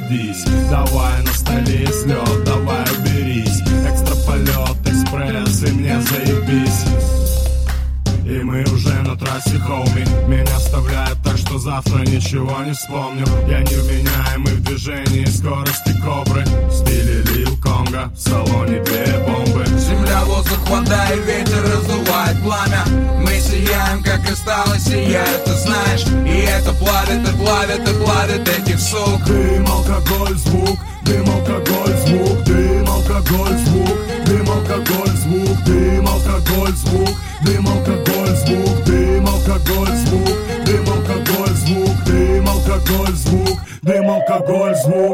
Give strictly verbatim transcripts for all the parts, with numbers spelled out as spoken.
садись. Давай, на столе есть лед, давай уберись. Экстра полет, экспресс, и мне заебись. И мы уже на трассе, хоуми. Меня вставляет так, что завтра ничего не вспомню. Я невменяемый в движении скорости кобры. В стиле Лил Конга, в салоне две бомбы. Земля, воздух, вода и ветер раздувает пламя. Мы сияем, как и стало сияет, ты знаешь. И это плавит, и плавит, и плавит этих сук. Дым, алкоголь, звук, дым, алкоголь, звук, дым, алкоголь, звук, дым, алкоголь, звук, дым, алкоголь, звук, дым, алкоголь, звук, дым, алкоголь, звук, дым, алкоголь, звук, дым, алкоголь, звук, дым, алкоголь, звук.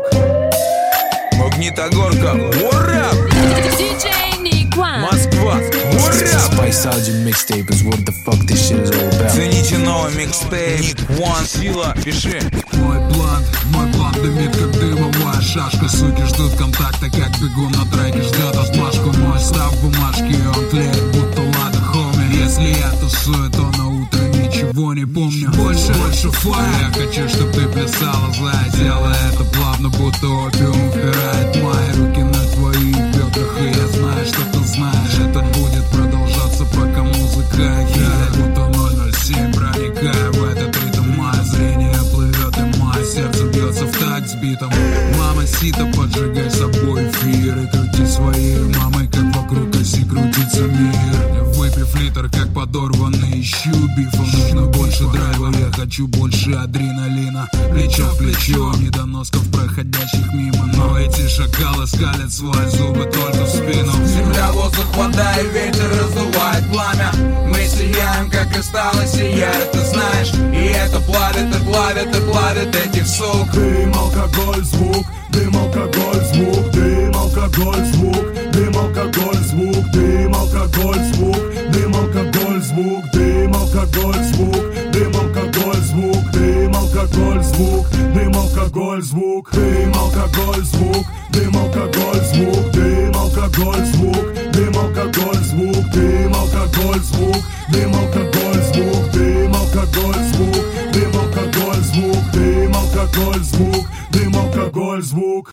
Магнитогорка, ура! диджей Ник One. Москва, ура! Spice Sergeant mixtape is what the fuck this shit is all about. Цените новый микстейп, Ник One, сила, пиши. Мой план, мой план дымит как дымовая шашка. Суки ждут контакта, как бегун на треке ждет отмашку. Мой став бумажки, он тлеет, будто лада хоми. Если я тусую, то на утро ничего не помню. Больше, больше флая, я хочу, чтоб ты плясала злая. Делай это плавно, будто опиум впирает мои руки на твоих бедрах. И я знаю, что ты знаешь, это будет продолжаться, пока музыка играет. Будто ноль ноль семь, проникая в этот ритм. Мое зрение плывет, и мое сердце бьется в такт с битом. Мама сита, поджигай собой эфир и крути своей мамой, как вокруг оси крутится мир. Выпив литр, как подорванный, ищу бифа. Нужно больше драйва, я хочу больше адреналина. Плечо в плечо, недоносков, проходящих мимо. Но эти шакалы скалят свои зубы только в спину. Земля, воздух, вода и ветер раздувает пламя. Мы сияем, как и стало сияет, ты знаешь. И это плавит, и плавит, и плавит этих сук. Дым, алкоголь, звук, дым, алкоголь, звук, дым, алкоголь, звук, дым, алкоголь, звук, дым, алкоголь, звук, дым, алкоголь, звук, дым, алкоголь, звук, дым, алкоголь, звук, дым, алкоголь, звук, дым, алкоголь, звук, дым, алкоголь, звук, дым, алкоголь, звук, дым, алкоголь, звук, дым, алкоголь, звук, дым, алкоголь, звук, дым, алкоголь, звук, дым, алкоголь, звук, дым, алкоголь, звук, дым, алкоголь, звук.